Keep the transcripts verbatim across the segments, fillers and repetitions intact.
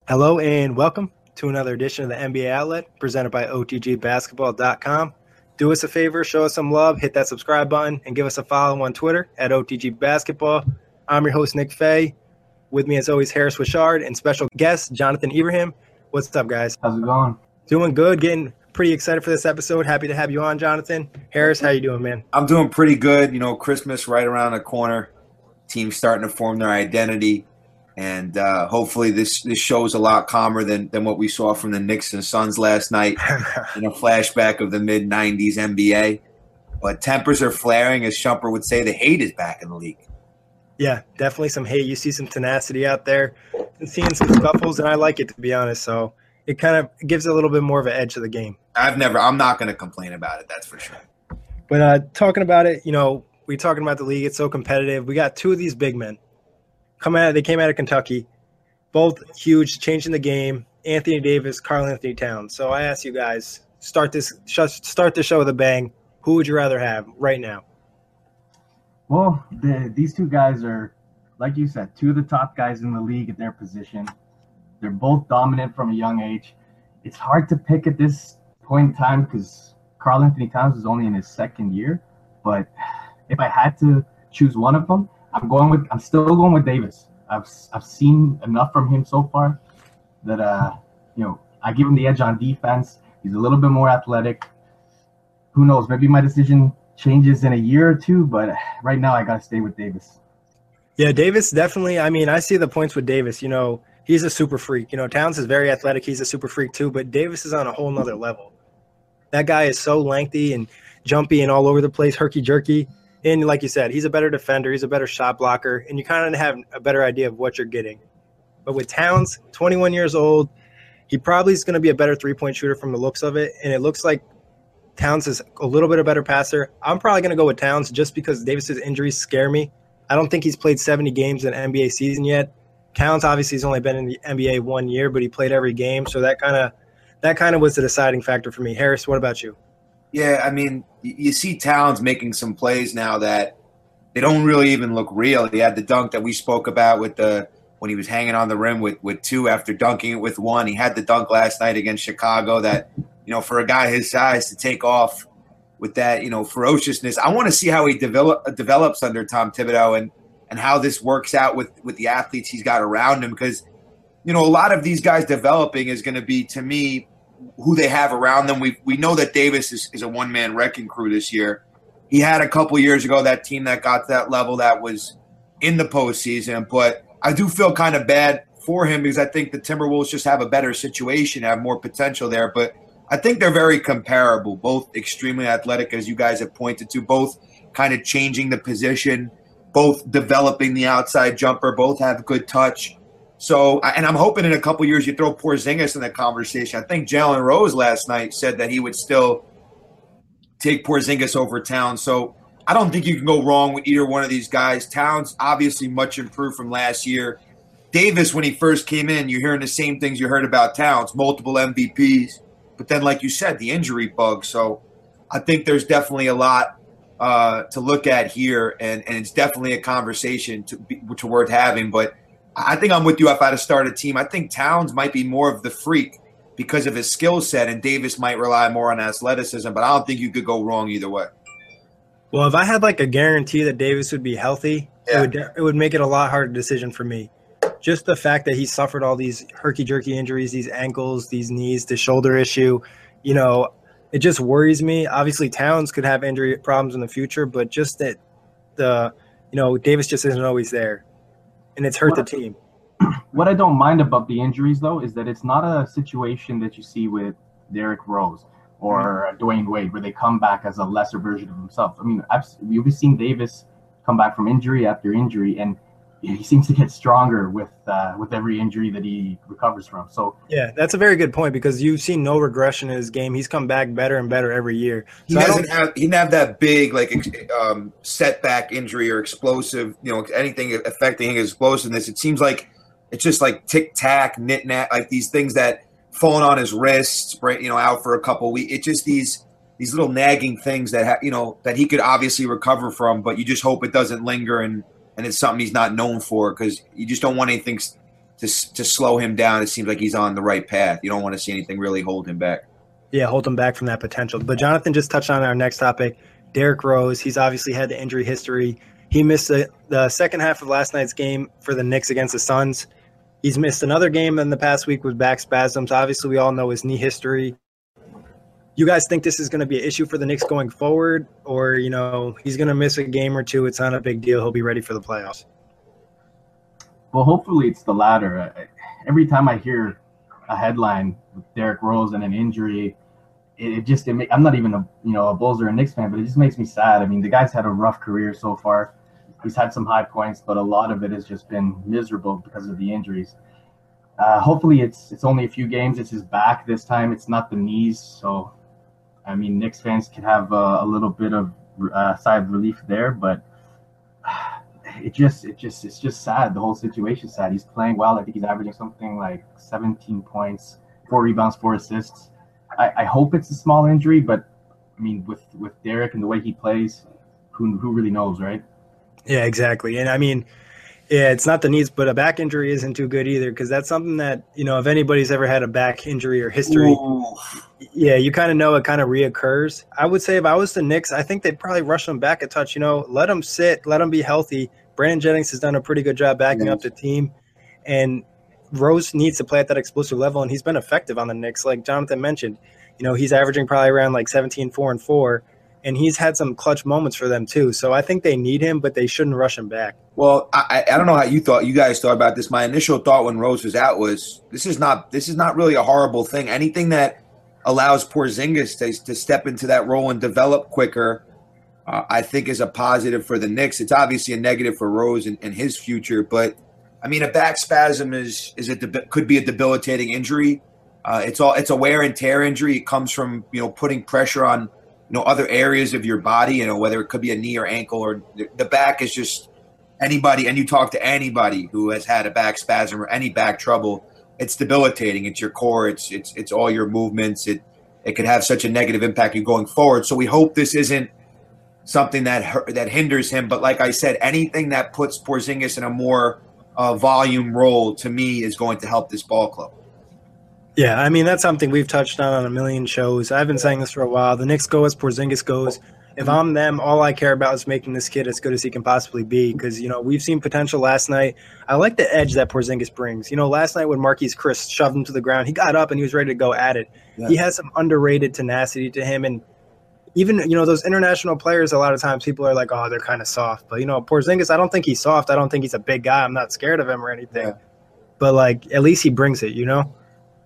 Hello and welcome to another edition of the N B A Outlet presented by O T G basketball dot com. Do us a favor, show us some love, hit that subscribe button, and give us a follow on Twitter at O T G Basketball. I'm your host, Nick Fay. With me, as always, Harris Wishard and special guest, Jonathan Ibrahim. What's up, guys? How's it going? Doing good. Getting pretty excited for this episode. Happy to have you on, Jonathan. Harris, how you doing, man? I'm doing pretty good. You know, Christmas right around the corner. Team's starting to form their identity. And uh, hopefully this, this show is a lot calmer than, than what we saw from the Knicks and Suns last night in a flashback of the mid nineties N B A. But tempers are flaring. As Shumper would say, the hate is back in the league. Yeah, definitely some hate. You see some tenacity out there and seeing some scuffles, and I like it, to be honest. So it kind of gives a little bit more of an edge to the game. I've never – I'm not going to complain about it, that's for sure. But uh, talking about it, you know, we're talking about the league. It's so competitive. We got two of these big men. Come out, they came out of Kentucky, both huge, changing the game. Anthony Davis, Karl-Anthony Towns. So I ask you guys, start this start the show with a bang. Who would you rather have right now? Well, the, these two guys are, like you said, two of the top guys in the league at their position. They're both dominant from a young age. It's hard to pick at this point in time because Karl-Anthony Towns is only in his second year. But if I had to choose one of them, I'm going with. I'm still going with Davis. I've I've seen enough from him so far that uh you know I give him the edge on defense. He's a little bit more athletic. Who knows? Maybe my decision changes in a year or two, but right now I gotta stay with Davis. Yeah, Davis definitely. I mean, I see the points with Davis. You know, he's a super freak. You know, Towns is very athletic. He's a super freak too, but Davis is on a whole nother level. That guy is so lengthy and jumpy and all over the place, herky jerky. And like you said, he's a better defender. He's a better shot blocker. And you kind of have a better idea of what you're getting. But with Towns, twenty-one years old, he probably is going to be a better three-point shooter from the looks of it. And it looks like Towns is a little bit a better passer. I'm probably going to go with Towns just because Davis's injuries scare me. I don't think he's played seventy games in an N B A season yet. Towns obviously has only been in the N B A one year, but he played every game. So that kind of that kind of was the deciding factor for me. Harris, what about you? Yeah, I mean, you see Towns making some plays now that they don't really even look real. He had the dunk that we spoke about with the when he was hanging on the rim with, with two after dunking it with one. He had the dunk last night against Chicago that, you know, for a guy his size to take off with that, you know, ferociousness. I want to see how he develop, develops under Tom Thibodeau and, and how this works out with, with the athletes he's got around him because, you know, a lot of these guys developing is going to be, to me, who they have around them. We we know that Davis is, is a one-man wrecking crew this year. He had a couple years ago that team that got to that level that was in the postseason, but I do feel kind of bad for him because I think the Timberwolves just have a better situation, have more potential there, but I think they're very comparable, both extremely athletic, as you guys have pointed to, both kind of changing the position, both developing the outside jumper, both have good touch. So, and I'm hoping in a couple years you throw Porzingis in the conversation. I think Jalen Rose last night said that he would still take Porzingis over Towns. So I don't think you can go wrong with either one of these guys. Towns obviously much improved from last year. Davis, when he first came in, you're hearing the same things you heard about Towns, multiple M V Ps. But then, like you said, the injury bug. So I think there's definitely a lot uh, to look at here, and, and it's definitely a conversation to be, to worth having. But I think I'm with you if I had to start a team. I think Towns might be more of the freak because of his skill set, and Davis might rely more on athleticism, but I don't think you could go wrong either way. Well, if I had like a guarantee that Davis would be healthy, Yeah. it would it would make it a lot harder decision for me. Just the fact that he suffered all these herky-jerky injuries, these ankles, these knees, the shoulder issue, you know, it just worries me. Obviously, Towns could have injury problems in the future, but just that the, you know, Davis just isn't always there. And it's hurt What, the team. what I don't mind about the injuries, though, is that it's not a situation that you see with Derrick Rose or mm-hmm. Dwayne Wade, where they come back as a lesser version of themselves. I mean, I've we've seen Davis come back from injury after injury, and he seems to get stronger with uh, with every injury that he recovers from. So yeah, that's a very good point because you've seen no regression in his game. He's come back better and better every year. So he doesn't have he didn't have that big like um, setback injury or explosive, you know, anything affecting his explosiveness. It seems like it's just like tic tac, knit nat, like these things that falling on his wrists, you know, out for a couple of weeks. It's just these these little nagging things that ha- you know that he could obviously recover from, but you just hope it doesn't linger and. And it's something he's not known for because you just don't want anything to to to slow him down. It seems like he's on the right path. You don't want to see anything really hold him back. Yeah, hold him back from that potential. But Jonathan just touched on our next topic, Derrick Rose. He's obviously had the injury history. He missed the, the second half of last night's game for the Knicks against the Suns. He's missed another game in the past week with back spasms. Obviously, we all know his knee history. You guys think this is going to be an issue for the Knicks going forward, or, you know, he's going to miss a game or two? It's not a big deal. He'll be ready for the playoffs. Well, hopefully it's the latter. Every time I hear a headline with Derrick Rose and an injury, it, it just it, I'm not even a you know a Bulls or a Knicks fan, but it just makes me sad. I mean, the guy's had a rough career so far. He's had some high points, but a lot of it has just been miserable because of the injuries. Uh, hopefully it's it's only a few games. It's his back this time. It's not the knees. So, I mean, Knicks fans can have uh, a little bit of uh, sigh of relief there, but it just it just it's just sad. The whole situation's sad. He's playing well. I think he's averaging something like seventeen points, four rebounds, four assists. I, I hope it's a small injury, but I mean, with with Derrick and the way he plays, who who really knows, right? Yeah, exactly. And I mean, yeah, it's not the knees, but a back injury isn't too good either, because that's something that, you know, if anybody's ever had a back injury or history, Ooh. yeah, you kind of know it kind of reoccurs. I would say if I was the Knicks, I think they'd probably rush him back a touch, you know, let him sit, let him be healthy. Brandon Jennings has done a pretty good job backing yes. up the team, and Rose needs to play at that explosive level, and he's been effective on the Knicks. Like Jonathan mentioned, you know, he's averaging probably around like seventeen, four, and four, and he's had some clutch moments for them too. So I think they need him, but they shouldn't rush him back. Well, I, I don't know how you thought, you guys thought about this. My initial thought when Rose was out was this is not this is not really a horrible thing. Anything that allows Porzingis to, to step into that role and develop quicker, uh, I think is a positive for the Knicks. It's obviously a negative for Rose and, and his future, but I mean, a back spasm is is a could be a debilitating injury. Uh, it's all it's a wear and tear injury. It comes from you know putting pressure on you know other areas of your body. You know whether it could be a knee or ankle, or the, the back is just anybody. And you talk to anybody who has had a back spasm or any back trouble, it's debilitating. It's your core. It's it's it's all your movements. It it could have such a negative impact you going forward. So we hope this isn't something that that hinders him. But like I said, anything that puts Porzingis in a more uh, volume role to me is going to help this ball club. Yeah, I mean, that's something we've touched on on a million shows. I've been saying this for a while. The Knicks go as Porzingis goes. If I'm them, all I care about is making this kid as good as he can possibly be, because, you know, we've seen potential last night. I like the edge that Porzingis brings. You know, last night when Marquise Chris shoved him to the ground, he got up and he was ready to go at it. Yeah. He has some underrated tenacity to him. And even, you know, those international players, a lot of times people are like, oh, they're kind of soft. But, you know, Porzingis, I don't think he's soft. I don't think he's a big guy. I'm not scared of him or anything. Yeah. But, like, at least he brings it, you know?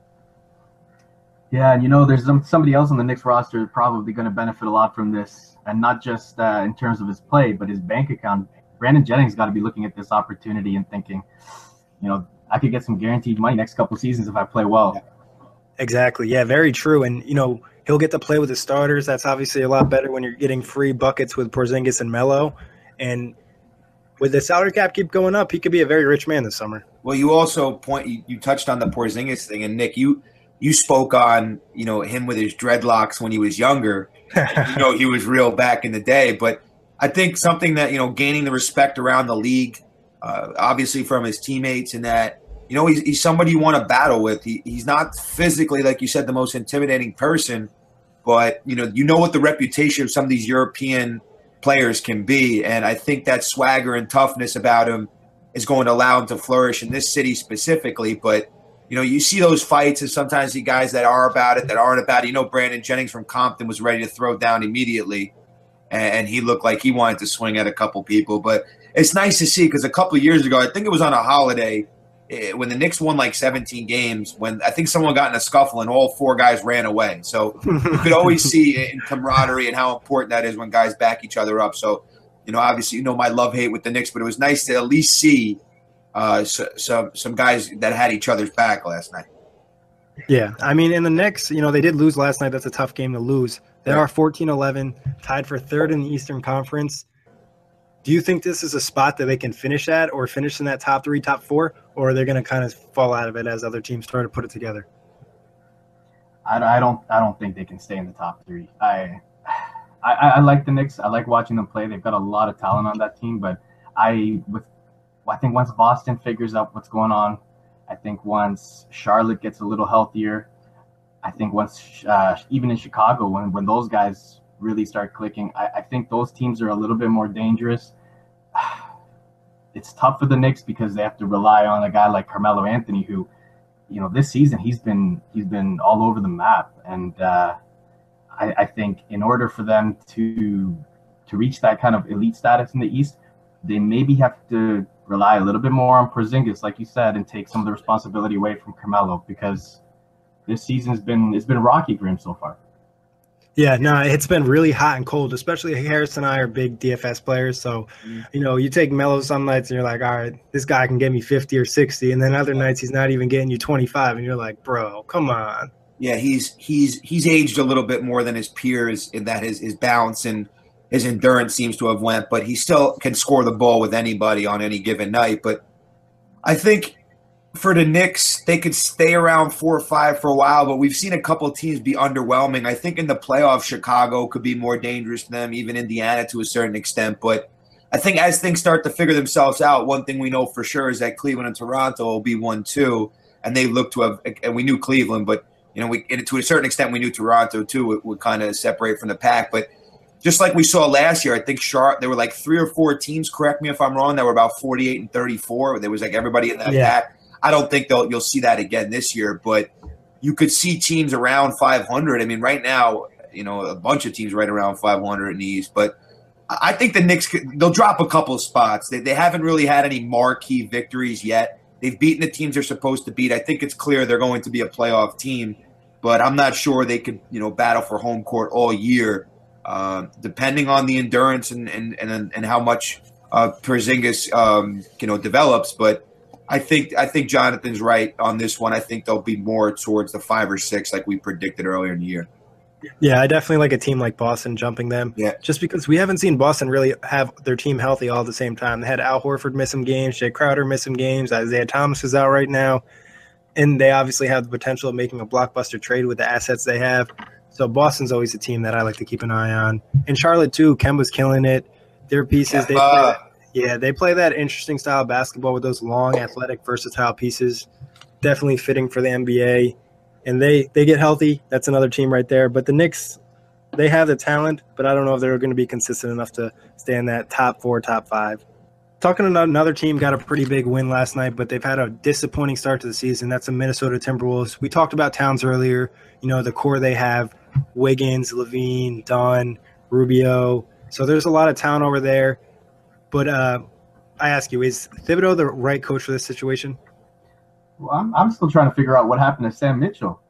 Yeah, and, you know, there's some, somebody else on the Knicks roster probably going to benefit a lot from this, and not just uh, in terms of his play, but his bank account. Brandon Jennings got to be looking at this opportunity and thinking, you know, I could get some guaranteed money next couple of seasons if I play well. Exactly. Yeah, very true. And, you know, he'll get to play with the starters. That's obviously a lot better when you're getting free buckets with Porzingis and Melo. And with the salary cap keep going up, he could be a very rich man this summer. Well, you also point you, you touched on the Porzingis thing, and Nick, you you spoke on, you know, him with his dreadlocks when he was younger. You know, he was real back in the day. But I think something that, you know, gaining the respect around the league, uh, obviously from his teammates, and that, you know, he's, he's somebody you want to battle with. He, he's not physically, like you said, the most intimidating person, but, you know, you know what the reputation of some of these European players can be. And I think that swagger and toughness about him is going to allow him to flourish in this city specifically. But, you know, you see those fights, and sometimes the guys that are about it, that aren't about it. You know, Brandon Jennings from Compton was ready to throw down immediately, and he looked like he wanted to swing at a couple people. But it's nice to see, because a couple of years ago, I think it was on a holiday, when the Knicks won like seventeen games, when I think someone got in a scuffle and all four guys ran away. So you could always see in camaraderie and how important that is when guys back each other up. So, you know, obviously, you know, my love-hate with the Knicks, but it was nice to at least see uh, so, some some guys that had each other's back last night. Yeah, I mean, in the Knicks, you know, they did lose last night. That's a tough game to lose. They are fourteen eleven, tied for third in the Eastern Conference. Do you think this is a spot that they can finish at, or finish in that top three, top four, or are they going to kind of fall out of it as other teams try to put it together? I, I don't. I don't think they can stay in the top three. I, I, I like the Knicks. I like watching them play. They've got a lot of talent on that team, but I, with, I think once Boston figures out what's going on, I think once Charlotte gets a little healthier, I think once uh, even in Chicago, when, when those guys really start clicking, I, I think those teams are a little bit more dangerous. It's tough for the Knicks because they have to rely on a guy like Carmelo Anthony, who, you know, this season he's been he's been all over the map, and uh, I, I think in order for them to to reach that kind of elite status in the East, they maybe have to rely a little bit more on Porzingis, like you said, and take some of the responsibility away from Carmelo, because this season's been it's been rocky for him so far. Yeah, no, it's been really hot and cold, especially Harris and I are big D F S players. So, you know, you take Melo some nights and you're like, all right, this guy can get me fifty or sixty. And then other nights he's not even getting you twenty-five. And you're like, bro, come on. Yeah, he's he's he's aged a little bit more than his peers in that his, his balance and his endurance seems to have went. But he still can score the ball with anybody on any given night. But I think for the Knicks, they could stay around four or five for a while, but we've seen a couple of teams be underwhelming. I think in the playoffs, Chicago could be more dangerous to them, even Indiana to a certain extent. But I think as things start to figure themselves out, one thing we know for sure is that Cleveland and Toronto will be one two, and they look to have – and we knew Cleveland, but, you know, we and to a certain extent we knew Toronto too would, would kind of separate from the pack. But just like we saw last year, I think Char- there were like three or four teams, correct me if I'm wrong, that were about forty-eight and thirty-four. There was like everybody in that yeah. pack. I don't think they'll you'll see that again this year, but you could see teams around five hundred. I mean, right now, you know, a bunch of teams right around five hundred in the East, but I think the Knicks could, they'll drop a couple of spots. They they haven't really had any marquee victories yet. They've beaten the teams they're supposed to beat. I think it's clear they're going to be a playoff team, but I'm not sure they could, you know, battle for home court all year, uh, depending on the endurance and and and, and how much uh, Porzingis um, you know develops, but. I think I think Jonathan's right on this one. I think they'll be more towards the five or six like we predicted earlier in the year. Yeah, I definitely like a team like Boston jumping them. Yeah. Just because we haven't seen Boston really have their team healthy all at the same time. They had Al Horford miss some games, Jay Crowder miss some games, Isaiah Thomas is out right now. And they obviously have the potential of making a blockbuster trade with the assets they have. So Boston's always a team that I like to keep an eye on. And Charlotte too, Kemba's killing it. Their pieces, they play Yeah, they play that interesting style of basketball with those long, athletic, versatile pieces. Definitely fitting for the N B A. And they, they get healthy. That's another team right there. But the Knicks, they have the talent, but I don't know if they're going to be consistent enough to stay in that top four, top five. Talking about another team, got a pretty big win last night, but they've had a disappointing start to the season. That's the Minnesota Timberwolves. We talked about Towns earlier. You know, the core they have, Wiggins, Levine, Dunn, Rubio. So there's a lot of talent over there. But uh, I ask you, is Thibodeau the right coach for this situation? Well, I'm, I'm still trying to figure out what happened to Sam Mitchell.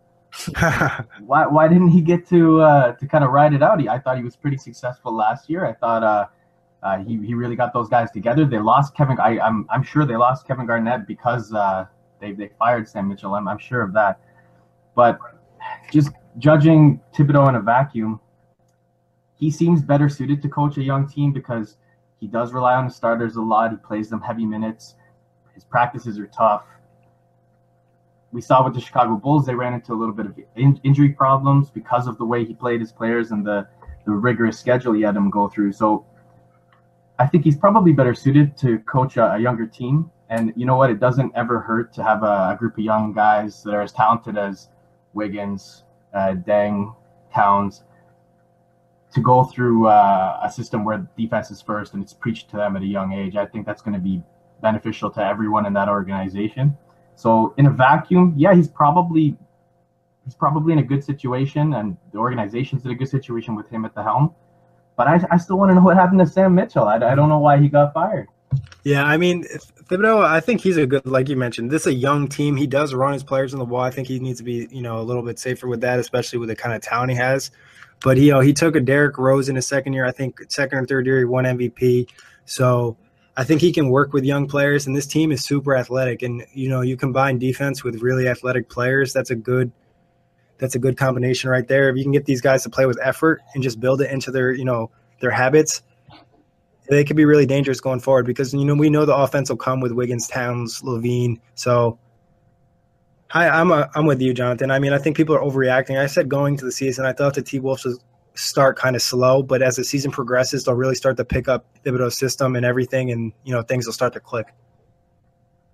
why why didn't he get to uh, to kind of ride it out? He, I thought he was pretty successful last year. I thought uh, uh, he he really got those guys together. They lost Kevin. I, I'm I'm sure they lost Kevin Garnett because uh, they they fired Sam Mitchell. I'm I'm sure of that. But just judging Thibodeau in a vacuum, he seems better suited to coach a young team because he does rely on the starters a lot. He plays them heavy minutes. His practices are tough. We saw with the Chicago Bulls, they ran into a little bit of in- injury problems because of the way he played his players and the, the rigorous schedule he had them go through. So I think he's probably better suited to coach a, a younger team. And you know what? It doesn't ever hurt to have a, a group of young guys that are as talented as Wiggins, uh, Deng, Towns, to go through uh, a system where defense is first and it's preached to them at a young age. I think that's going to be beneficial to everyone in that organization. So in a vacuum, yeah, he's probably he's probably in a good situation, and the organization's in a good situation with him at the helm. But I, I still want to know what happened to Sam Mitchell. I, I don't know why he got fired. Yeah, I mean, Thibodeau, I think he's a good, like you mentioned, this is a young team. He does run his players on the wall. I think he needs to be, you know, a little bit safer with that, especially with the kind of talent he has. But, you know, he took a Derrick Rose in his second year. I think second or third year he won M V P. So I think he can work with young players. And this team is super athletic. And, you know, you combine defense with really athletic players. That's a good that's a good combination right there. If you can get these guys to play with effort and just build it into their, you know, their habits, they could be really dangerous going forward because, you know, we know the offense will come with Wiggins, Towns, Levine. So I, I'm a, I'm with you, Jonathan. I mean, I think people are overreacting. I said going to the season, I thought the T-Wolves would start kind of slow, but as the season progresses, they'll really start to pick up Thibodeau's system and everything, and, you know, things will start to click.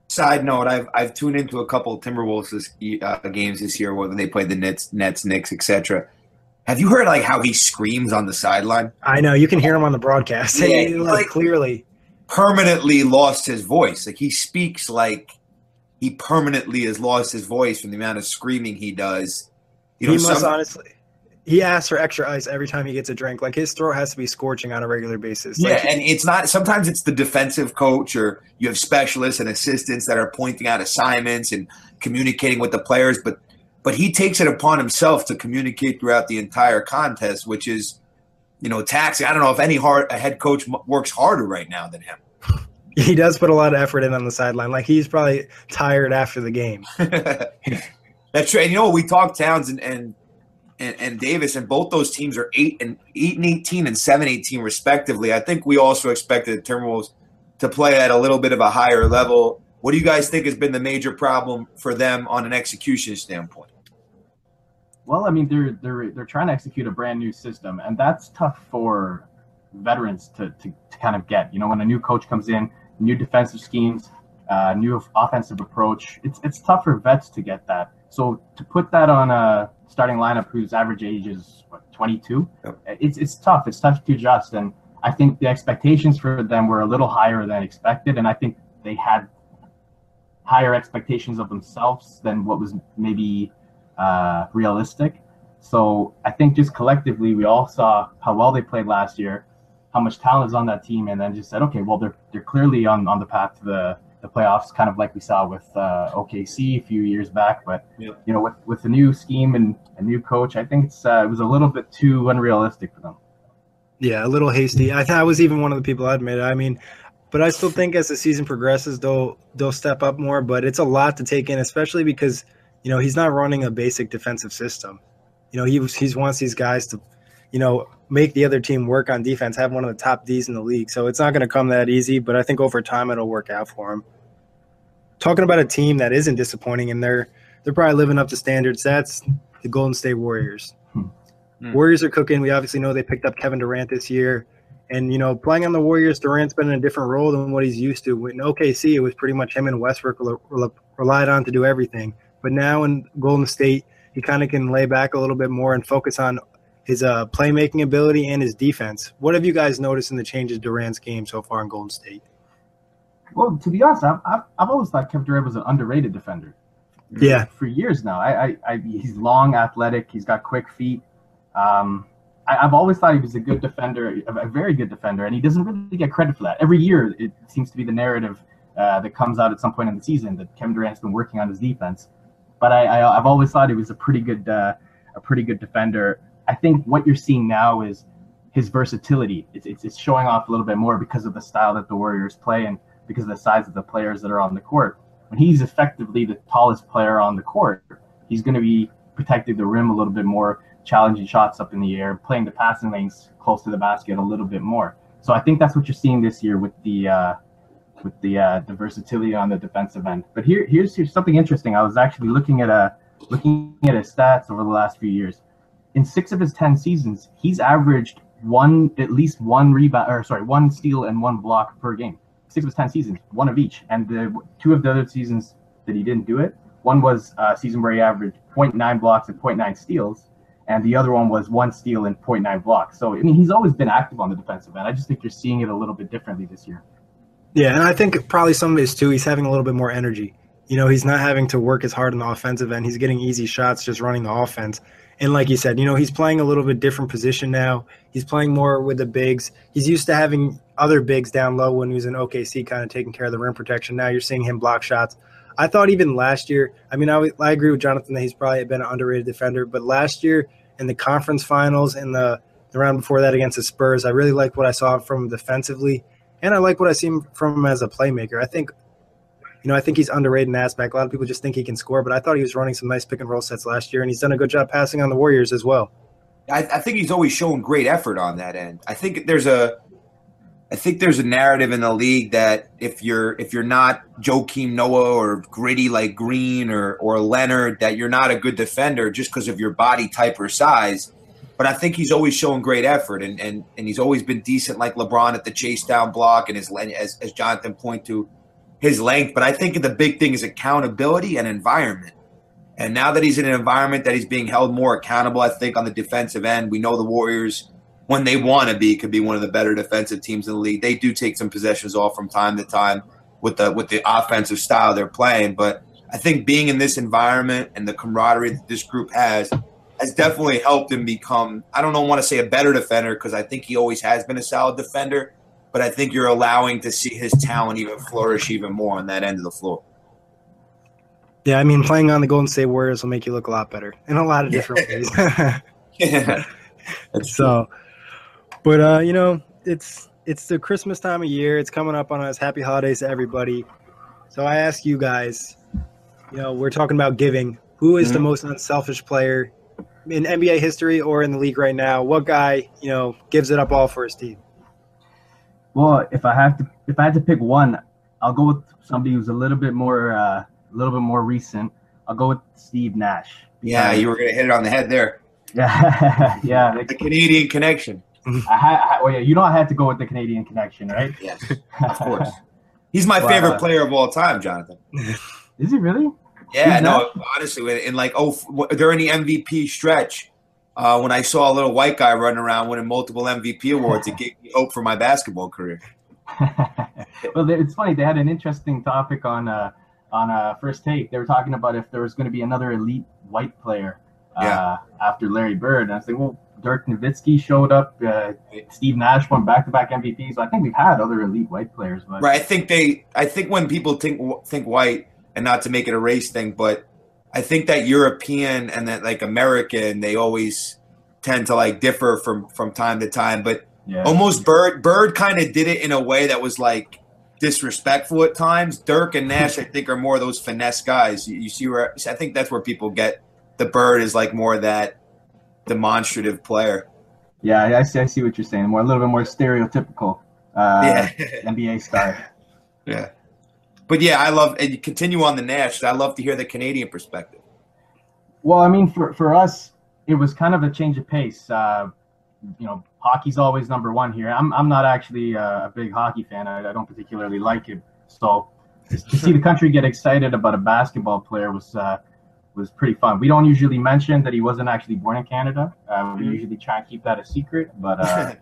Side note: I've I've tuned into a couple of Timberwolves this, uh, games this year when they played the Nets, Nets, Knicks, et cetera. Have you heard like how he screams on the sideline? I know you can hear him on the broadcast. Yeah, He, he's like, like- clearly. Permanently lost his voice. Like he speaks like he permanently has lost his voice from the amount of screaming he does. You know, he must some- honestly. He asks for extra ice every time he gets a drink. Like his throat has to be scorching on a regular basis. Yeah, Like, and it's not. Sometimes it's the defensive coach, or you have specialists and assistants that are pointing out assignments and communicating with the players. But but he takes it upon himself to communicate throughout the entire contest, which is, you know, taxing. I don't know if any hard a head coach m- works harder right now than him. he does put a lot of effort in on the sideline. Like he's probably tired after the game. That's true. And you know, we talked Towns and, and and and Davis, and both those teams are eight and eight and eighteen and seven eighteen respectively. I think we also expected the Timberwolves to play at a little bit of a higher level. What do you guys think has been the major problem for them on an execution standpoint? Well, I mean, they're they're they're trying to execute a brand new system, and that's tough for veterans to to, to kind of get. You know, when a new coach comes in, new defensive schemes, uh, new offensive approach, it's it's tough for vets to get that. So to put that on a starting lineup whose average age is what, twenty-two, Yep. it's it's tough. It's tough to adjust, and I think the expectations for them were a little higher than expected, and I think they had higher expectations of themselves than what was maybe uh, realistic. So I think just collectively, we all saw how well they played last year, how much talent is on that team, and then just said, okay, well, they're they're clearly on, on the path to the, the playoffs, kind of like we saw with uh, O K C a few years back. But Yep. you know, with with the new scheme and a new coach, I think it's uh, it was a little bit too unrealistic for them. Yeah, a little hasty. I thought I was even one of the people I admit. I mean, but I still think as the season progresses, they'll they'll step up more. But it's a lot to take in, especially because you know he's not running a basic defensive system. You know he was, he wants these guys to, you know, make the other team work on defense, have one of the top Ds in the league. So it's not going to come that easy. But I think over time it'll work out for him. Talking about a team that isn't disappointing, and they're they're probably living up to standards. That's the Golden State Warriors. Hmm. Warriors are cooking. We obviously know they picked up Kevin Durant this year. And, you know, playing on the Warriors, Durant's been in a different role than what he's used to. In O K C, it was pretty much him and Westbrook rel- rel- relied on to do everything. But now in Golden State, he kind of can lay back a little bit more and focus on his uh, playmaking ability and his defense. What have you guys noticed in the changes Durant's game so far in Golden State? Well, to be honest, I've, I've, I've always thought Kevin Durant was an underrated defender. Yeah. For years now. I, I, I he's long, athletic. He's got quick feet. Um, I, I've always thought he was a good defender, a, a very good defender, and he doesn't really get credit for that. Every year, it seems to be the narrative uh, that comes out at some point in the season that Kevin Durant's been working on his defense. But I, I, I've always thought he was a pretty good, uh, a pretty good defender. I think what you're seeing now is his versatility. It's, it's, it's showing off a little bit more because of the style that the Warriors play and because of the size of the players that are on the court. When he's effectively the tallest player on the court, he's going to be protecting the rim a little bit more, challenging shots up in the air, playing the passing lanes close to the basket a little bit more. So I think that's what you're seeing this year with the uh, with the uh, the versatility on the defensive end. But here here's, here's something interesting. I was actually looking at a looking at his stats over the last few years. In six of his ten seasons, he's averaged one at least one rebound or sorry one steal and one block per game. Six of his ten seasons, one of each. And the two of the other seasons that he didn't do it, one was a season where he averaged zero point nine blocks and zero point nine steals, and the other one was one steal and zero point nine blocks. So I mean, he's always been active on the defensive end. I just think you're seeing it a little bit differently this year. Yeah, and I think probably some of it is too, he's having a little bit more energy. You know, he's not having to work as hard on the offensive end. He's getting easy shots just running the offense. And like you said, you know, he's playing a little bit different position now. He's playing more with the bigs. He's used to having other bigs down low when he was in O K C kind of taking care of the rim protection. Now you're seeing him block shots. I thought even last year, I mean, I, I agree with Jonathan that he's probably been an underrated defender, but last year in the conference finals and the, the round before that against the Spurs, I really liked what I saw from him defensively, and I like what I see from him as a playmaker. I think, you know, I think he's underrated in that aspect. A lot of people just think he can score, but I thought he was running some nice pick and roll sets last year, and he's done a good job passing on the Warriors as well. I, I think he's always shown great effort on that end. I think there's a, I think there's a narrative in the league that if you're if you're not Joakim Noah or gritty like Green or or Leonard, that you're not a good defender just because of your body type or size. But I think he's always shown great effort, and and and he's always been decent like LeBron at the chase down block, and his as as Jonathan pointed to. his length, but I think the big thing is accountability and environment. And now that he's in an environment that he's being held more accountable, I think on the defensive end, we know the Warriors, when they want to be, could be one of the better defensive teams in the league. They do take some possessions off from time to time with the with the offensive style they're playing. But I think being in this environment and the camaraderie that this group has has definitely helped him become, I don't know, want to say a better defender, because I think he always has been a solid defender, but I think you're allowing to see his talent even flourish even more on that end of the floor. Yeah, I mean, playing on the Golden State Warriors will make you look a lot better in a lot of different ways. Yeah, that's so, but uh, you know, it's it's the Christmas time of year. It's coming up on us. Happy holidays to everybody. So I ask you guys, you know, we're talking about giving. Who is mm-hmm. the most unselfish player in N B A history or in the league right now? What guy, you know, gives it up all for his team? Well, if I have to, if I had to pick one, I'll go with somebody who's a little bit more, uh, a little bit more recent. I'll go with Steve Nash. Yeah, you were going to hit it on the head there. Yeah, yeah. The Canadian connection. I had, I, well, yeah, you know, I had to go with the Canadian connection, right? Yes, of course. He's my well, favorite uh, player of all time, Jonathan. Is he really? Yeah, no, honestly, in like oh, during the M V P stretch, uh, when I saw a little white guy running around winning multiple M V P awards, it gave me hope for my basketball career. Well, it's funny. They had an interesting topic on uh, on uh, First Take. They were talking about if there was going to be another elite white player uh, yeah. after Larry Bird. And I was like, well, Dirk Nowitzki showed up. Uh, Steve Nash won back-to-back M V Ps. So I think we've had other elite white players. But right. I think they. I think when people think think white, and not to make it a race thing, but I think that European and that like American, they always tend to like differ from from time to time. But yeah. almost Bird Bird kind of did it in a way that was like disrespectful at times. Dirk and Nash, I think, are more of those finesse guys. You, you see where I think that's where people get the Bird is like more of that demonstrative player. Yeah, I see. I see what you're saying. More a little bit more stereotypical uh, yeah. N B A star. Yeah. But yeah, I love, and you continue on the Nash. I love to hear the Canadian perspective. Well, I mean, for, for us, it was kind of a change of pace. Uh, you know, hockey's always number one here. I'm I'm not actually a big hockey fan. I, I don't particularly like it. So to see the country get excited about a basketball player was uh, was pretty fun. We don't usually mention that he wasn't actually born in Canada. Uh, we usually try and keep that a secret. But uh,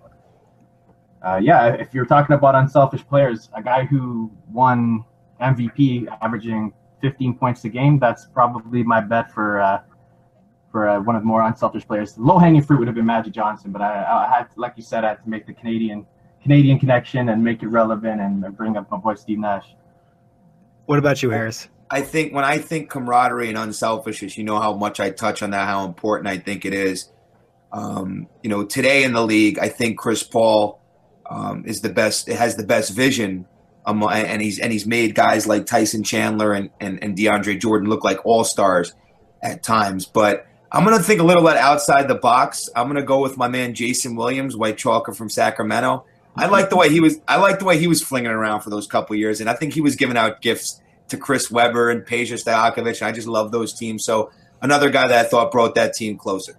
uh, yeah, if you're talking about unselfish players, a guy who won M V P averaging fifteen points a game, that's probably my bet for uh, for uh, one of the more unselfish players. Low hanging fruit would have been Magic Johnson, but I, I had, to, like you said, I had to make the Canadian Canadian connection and make it relevant and bring up my boy Steve Nash. What about you, Harris? I think when I think camaraderie and unselfishness, you know how much I touch on that, how important I think it is. Um, you know, today in the league, I think Chris Paul um, is the best. It has the best vision. Um, and he's and he's made guys like Tyson Chandler and, and, and DeAndre Jordan look like all-stars at times. But I'm going to think a little bit outside the box. I'm going to go with my man Jason Williams, White Chalker from Sacramento. I like the way he was. I like the way he was flinging around for those couple of years, and I think he was giving out gifts to Chris Webber and Peja Stojakovic. And I just love those teams. So another guy that I thought brought that team closer.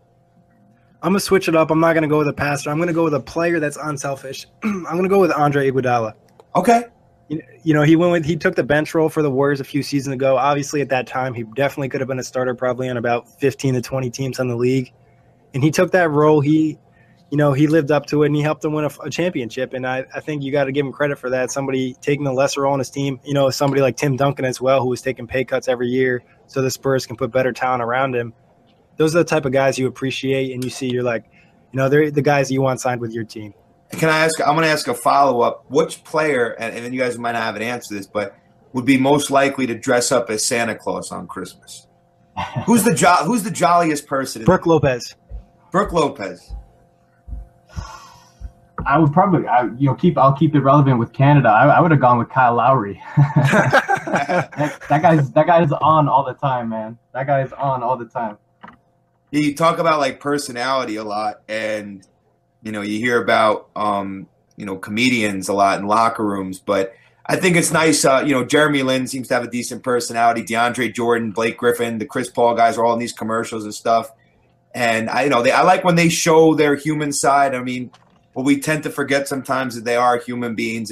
I'm gonna switch it up. I'm not gonna go with a passer. I'm gonna go with a player that's unselfish. I'm gonna go with Andre Iguodala. Okay. You know, he went with he took the bench role for the Warriors a few seasons ago. Obviously, at that time, he definitely could have been a starter, probably on about fifteen to twenty teams on the league. And he took that role. He, you know, he lived up to it, and he helped them win a, a championship. And I, I think you got to give him credit for that. Somebody taking the lesser role on his team. You know, somebody like Tim Duncan as well, who was taking pay cuts every year so the Spurs can put better talent around him. Those are the type of guys you appreciate, and you see, you're like, you know, they're the guys you want signed with your team. Can I ask? I'm going to ask a follow up. Which player, and, and then you guys might not have an answer to this, but would be most likely to dress up as Santa Claus on Christmas? Who's the jo- Who's the jolliest person? Brooke Lopez. Brooke Lopez. I would probably, I, you know, keep. I'll keep it relevant with Canada. I, I would have gone with Kyle Lowry. that, that guy's that guy's on all the time, man. That guy's on all the time. You talk about like personality a lot, and you know, you hear about, um, you know, comedians a lot in locker rooms, but I think it's nice. Uh, you know, Jeremy Lin seems to have a decent personality. DeAndre Jordan, Blake Griffin, the Chris Paul guys are all in these commercials and stuff. And I, you know, they, I like when they show their human side. I mean, what we tend to forget sometimes is they are human beings, and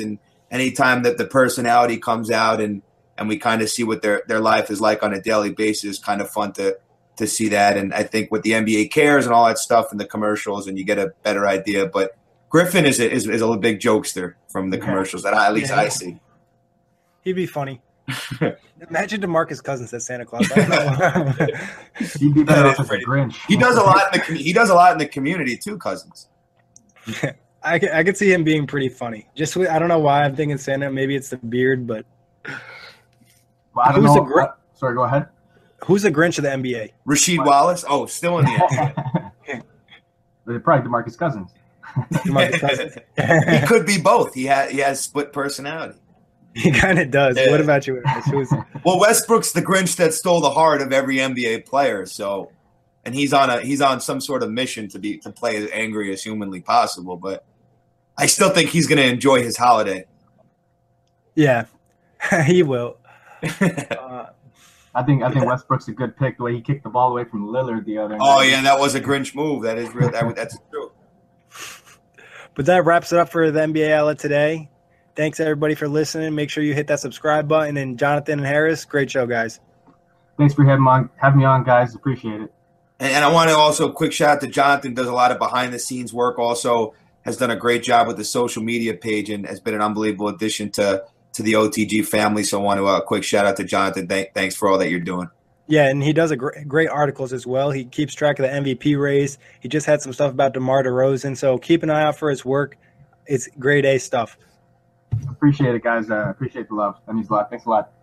anytime that the personality comes out and and we kind of see what their their life is like on a daily basis, kind of fun to to see that. And I think with the N B A cares and all that stuff and the commercials, and you get a better idea. But Griffin is a, is, is a big jokester from the commercials that I, at least Yeah. I see. He'd be funny. Imagine DeMarcus Cousins as Santa Claus. I don't know. He'd be better That off is as a pretty- Grinch. He does a lot in the com- he does a lot in the community too, Cousins. I could, I could see him being pretty funny. Just with, I don't know why I'm thinking Santa. Maybe it's the beard, but Well, I don't Who's know. a Gr- uh, sorry, go ahead. who's the Grinch of the N B A? Rasheed Wallace, oh, still in the N B Probably DeMarcus Cousins. DeMarcus Cousins. A. He could be both. He has he has split personality. He kind of does. Yeah. What about you? Ernest? Who's Well, Westbrook's the Grinch that stole the heart of every N B A player. So, and he's on a he's on some sort of mission to be to play as angry as humanly possible. But I still think he's going to enjoy his holiday. yeah, he will. Uh, I think I think Westbrook's a good pick. The way he kicked the ball away from Lillard the other Oh night. yeah, that was a Grinch move. That is real. That, that's true. but that wraps it up for the N B A Outlet today. Thanks everybody for listening. Make sure you hit that subscribe button. And Jonathan and Harris, great show, guys. Thanks for having me on, having me on, guys. Appreciate it. And, and I want to also quick shout out to Jonathan. Does a lot of behind the scenes work. Also has done a great job with the social media page and has been an unbelievable addition to to the O T G family. So I want to uh, quick shout out to Jonathan. Th- thanks for all that you're doing. Yeah, and he does a gr- great articles as well. He keeps track of the M V P race. He just had some stuff about DeMar DeRozan. So keep an eye out for his work. It's grade A stuff. Appreciate it, guys. Uh, appreciate the love. That means a lot. Thanks a lot.